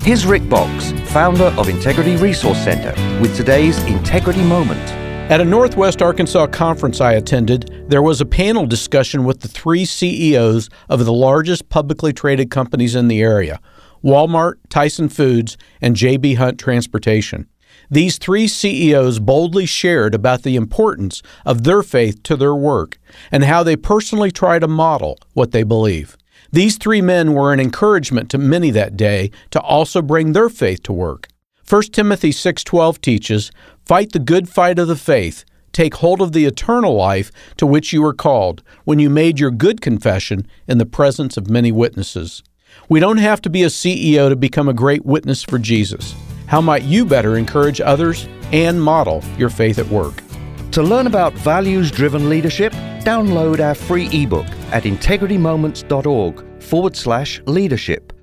Here's Rick Boggs, founder of Integrity Resource Center, with today's Integrity Moment. At a Northwest Arkansas conference I attended, there was a panel discussion with the 3 CEOs of the largest publicly traded companies in the area: Walmart, Tyson Foods, and J.B. Hunt Transportation. These 3 CEOs boldly shared about the importance of their faith to their work and how they personally try to model what they believe. These 3 men were an encouragement to many that day to also bring their faith to work. 1 Timothy 6:12 teaches, "Fight the good fight of the faith. Take hold of the eternal life to which you were called when you made your good confession in the presence of many witnesses." We don't have to be a CEO to become a great witness for Jesus. How might you better encourage others and model your faith at work? To learn about values-driven leadership, download our free ebook at integritymoments.org/leadership.